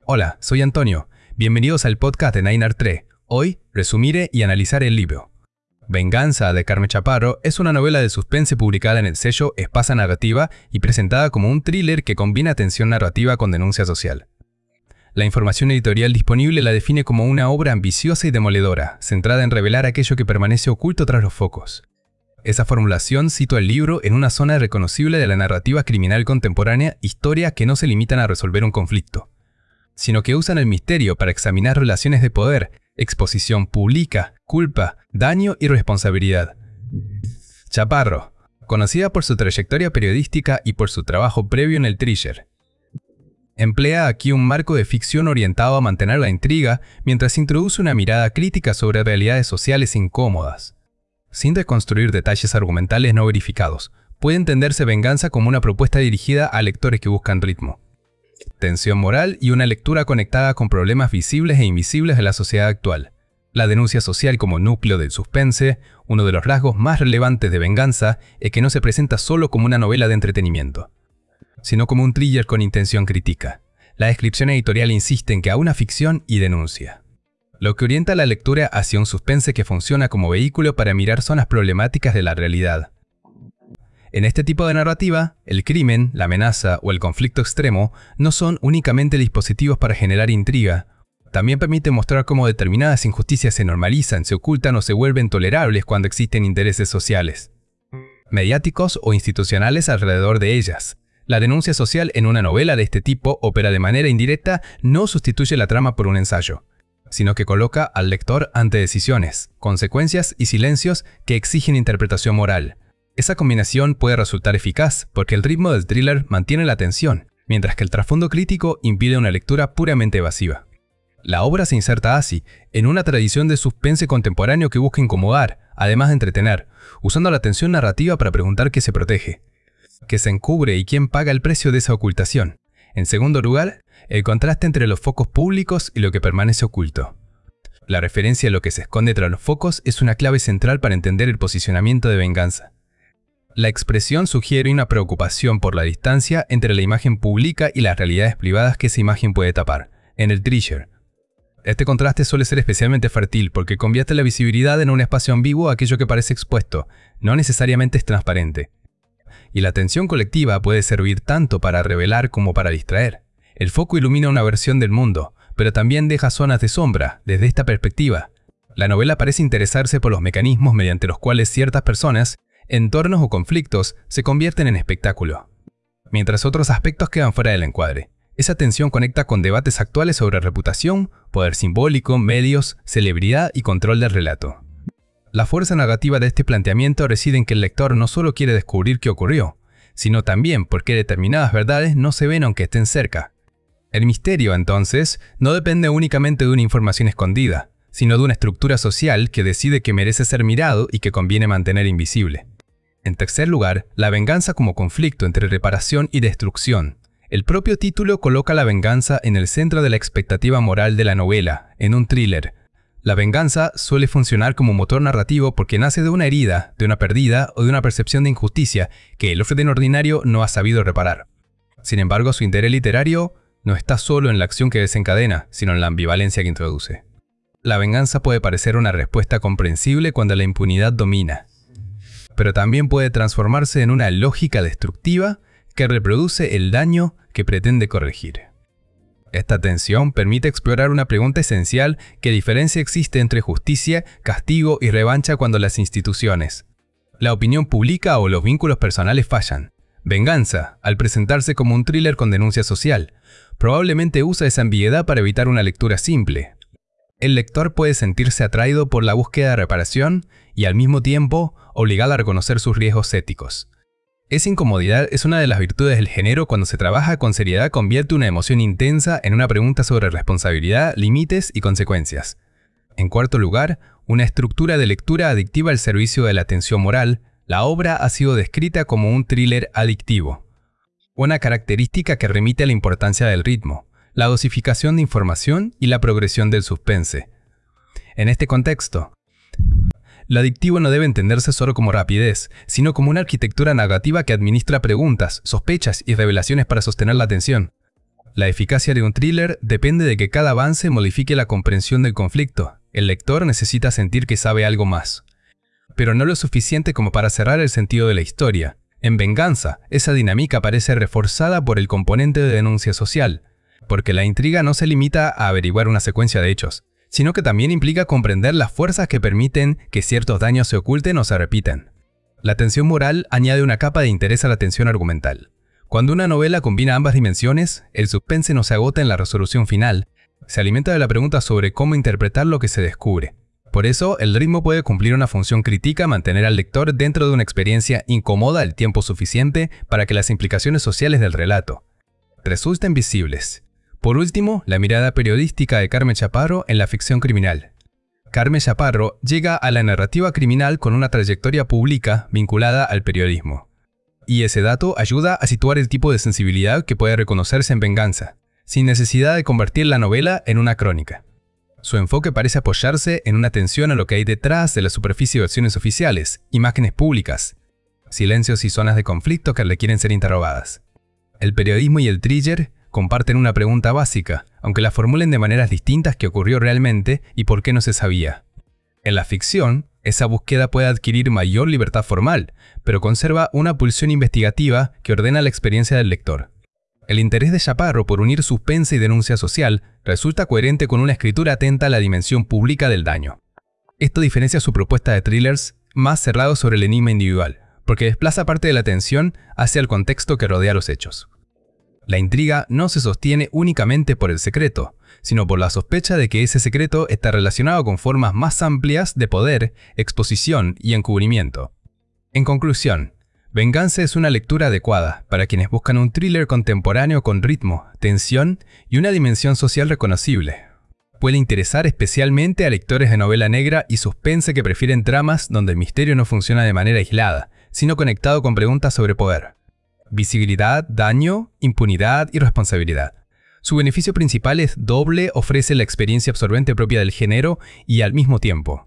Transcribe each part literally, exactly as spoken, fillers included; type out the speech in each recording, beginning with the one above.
Hola, soy Antonio. Bienvenidos al podcast de Nine Art tres. Hoy, resumiré y analizaré el libro. Venganza, de Carme Chaparro, es una novela de suspense publicada en el sello Espasa Narrativa y presentada como un thriller que combina tensión narrativa con denuncia social. La información editorial disponible la define como una obra ambiciosa y demoledora, centrada en revelar aquello que permanece oculto tras los focos. Esa formulación sitúa el libro en una zona reconocible de la narrativa criminal contemporánea, historias que no se limitan a resolver un conflicto, sino que usan el misterio para examinar relaciones de poder, exposición pública, culpa, daño y responsabilidad. Chaparro, conocida por su trayectoria periodística y por su trabajo previo en el thriller, emplea aquí un marco de ficción orientado a mantener la intriga mientras introduce una mirada crítica sobre realidades sociales incómodas. Sin deconstruir detalles argumentales no verificados, puede entenderse Venganza como una propuesta dirigida a lectores que buscan ritmo, tensión moral y una lectura conectada con problemas visibles e invisibles de la sociedad actual. La denuncia social como núcleo del suspense, uno de los rasgos más relevantes de Venganza, es que no se presenta solo como una novela de entretenimiento, sino como un thriller con intención crítica. La descripción editorial insiste en que aúna ficción y denuncia, lo que orienta la lectura hacia un suspense que funciona como vehículo para mirar zonas problemáticas de la realidad. En este tipo de narrativa, el crimen, la amenaza o el conflicto extremo no son únicamente dispositivos para generar intriga. También permite mostrar cómo determinadas injusticias se normalizan, se ocultan o se vuelven tolerables cuando existen intereses sociales, mediáticos o institucionales alrededor de ellas. La denuncia social en una novela de este tipo opera de manera indirecta, no sustituye la trama por un ensayo, sino que coloca al lector ante decisiones, consecuencias y silencios que exigen interpretación moral. Esa combinación puede resultar eficaz porque el ritmo del thriller mantiene la atención, mientras que el trasfondo crítico impide una lectura puramente evasiva. La obra se inserta así en una tradición de suspense contemporáneo que busca incomodar, además de entretener, usando la tensión narrativa para preguntar qué se protege, qué se encubre y quién paga el precio de esa ocultación. En segundo lugar, el contraste entre los focos públicos y lo que permanece oculto. La referencia a lo que se esconde tras los focos es una clave central para entender el posicionamiento de Venganza. La expresión sugiere una preocupación por la distancia entre la imagen pública y las realidades privadas que esa imagen puede tapar. En el thriller, este contraste suele ser especialmente fértil porque convierte la visibilidad en un espacio ambiguo a aquello que parece expuesto, no necesariamente es transparente. Y la tensión colectiva puede servir tanto para revelar como para distraer. El foco ilumina una versión del mundo, pero también deja zonas de sombra. Desde esta perspectiva, la novela parece interesarse por los mecanismos mediante los cuales ciertas personas, entornos o conflictos se convierten en espectáculo, mientras otros aspectos quedan fuera del encuadre. Esa tensión conecta con debates actuales sobre reputación, poder simbólico, medios, celebridad y control del relato. La fuerza narrativa de este planteamiento reside en que el lector no solo quiere descubrir qué ocurrió, sino también por qué determinadas verdades no se ven aunque estén cerca. El misterio, entonces, no depende únicamente de una información escondida, sino de una estructura social que decide que merece ser mirado y que conviene mantener invisible. En tercer lugar, la venganza como conflicto entre reparación y destrucción. El propio título coloca la venganza en el centro de la expectativa moral de la novela, en un thriller. La venganza suele funcionar como motor narrativo porque nace de una herida, de una pérdida o de una percepción de injusticia que el orden ordinario no ha sabido reparar. Sin embargo, su interés literario no está solo en la acción que desencadena, sino en la ambivalencia que introduce. La venganza puede parecer una respuesta comprensible cuando la impunidad domina, pero también puede transformarse en una lógica destructiva que reproduce el daño que pretende corregir. Esta tensión permite explorar una pregunta esencial: ¿qué diferencia existe entre justicia, castigo y revancha cuando las instituciones, la opinión pública o los vínculos personales fallan? Venganza, al presentarse como un thriller con denuncia social, probablemente usa esa ambigüedad para evitar una lectura simple. El lector puede sentirse atraído por la búsqueda de reparación y al mismo tiempo obligado a reconocer sus riesgos éticos. Esa incomodidad es una de las virtudes del género. Cuando se trabaja con seriedad, convierte una emoción intensa en una pregunta sobre responsabilidad, límites y consecuencias. En cuarto lugar, una estructura de lectura adictiva al servicio de la tensión moral. La obra ha sido descrita como un thriller adictivo, una característica que remite a la importancia del ritmo, la dosificación de información y la progresión del suspense. En este contexto, lo adictivo no debe entenderse solo como rapidez, sino como una arquitectura narrativa que administra preguntas, sospechas y revelaciones para sostener la atención. La eficacia de un thriller depende de que cada avance modifique la comprensión del conflicto. El lector necesita sentir que sabe algo más, pero no lo suficiente como para cerrar el sentido de la historia. En Venganza, esa dinámica parece reforzada por el componente de denuncia social, porque la intriga no se limita a averiguar una secuencia de hechos, sino que también implica comprender las fuerzas que permiten que ciertos daños se oculten o se repitan. La tensión moral añade una capa de interés a la tensión argumental. Cuando una novela combina ambas dimensiones, el suspense no se agota en la resolución final, se alimenta de la pregunta sobre cómo interpretar lo que se descubre. Por eso, el ritmo puede cumplir una función crítica, mantener al lector dentro de una experiencia incómoda el tiempo suficiente para que las implicaciones sociales del relato resulten visibles. Por último, la mirada periodística de Carme Chaparro en la ficción criminal. Carme Chaparro llega a la narrativa criminal con una trayectoria pública vinculada al periodismo. Y ese dato ayuda a situar el tipo de sensibilidad que puede reconocerse en Venganza, sin necesidad de convertir la novela en una crónica. Su enfoque parece apoyarse en una atención a lo que hay detrás de la superficie de versiones oficiales, imágenes públicas, silencios y zonas de conflicto que requieren ser interrogadas. El periodismo y el thriller comparten una pregunta básica, aunque la formulen de maneras distintas: qué ocurrió realmente y por qué no se sabía. En la ficción, esa búsqueda puede adquirir mayor libertad formal, pero conserva una pulsión investigativa que ordena la experiencia del lector. El interés de Chaparro por unir suspense y denuncia social resulta coherente con una escritura atenta a la dimensión pública del daño. Esto diferencia su propuesta de thrillers más cerrados sobre el enigma individual, porque desplaza parte de la atención hacia el contexto que rodea los hechos. La intriga no se sostiene únicamente por el secreto, sino por la sospecha de que ese secreto está relacionado con formas más amplias de poder, exposición y encubrimiento. En conclusión, Venganza es una lectura adecuada para quienes buscan un thriller contemporáneo con ritmo, tensión y una dimensión social reconocible. Puede interesar especialmente a lectores de novela negra y suspense que prefieren tramas donde el misterio no funciona de manera aislada, sino conectado con preguntas sobre poder, visibilidad, daño, impunidad y responsabilidad. Su beneficio principal es doble: ofrece la experiencia absorbente propia del género y al mismo tiempo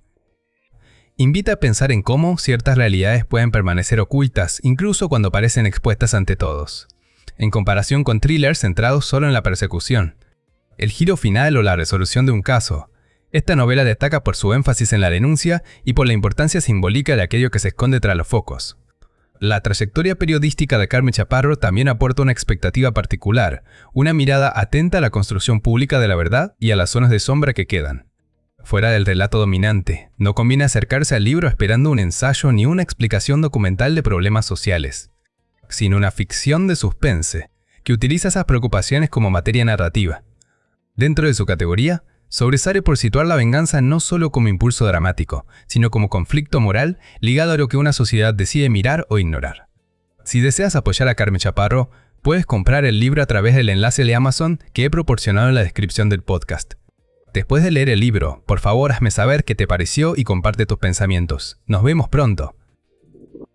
invita a pensar en cómo ciertas realidades pueden permanecer ocultas, incluso cuando parecen expuestas ante todos, en comparación con thrillers centrados solo en la persecución, el giro final o la resolución de un caso. Esta novela destaca por su énfasis en la denuncia y por la importancia simbólica de aquello que se esconde tras los focos. La trayectoria periodística de Carme Chaparro también aporta una expectativa particular, una mirada atenta a la construcción pública de la verdad y a las zonas de sombra que quedan. Fuera del relato dominante, no conviene acercarse al libro esperando un ensayo ni una explicación documental de problemas sociales, sino una ficción de suspense, que utiliza esas preocupaciones como materia narrativa. Dentro de su categoría, sobresale por situar la venganza no solo como impulso dramático, sino como conflicto moral ligado a lo que una sociedad decide mirar o ignorar. Si deseas apoyar a Carme Chaparro, puedes comprar el libro a través del enlace de Amazon que he proporcionado en la descripción del podcast. Después de leer el libro, por favor hazme saber qué te pareció y comparte tus pensamientos. Nos vemos pronto.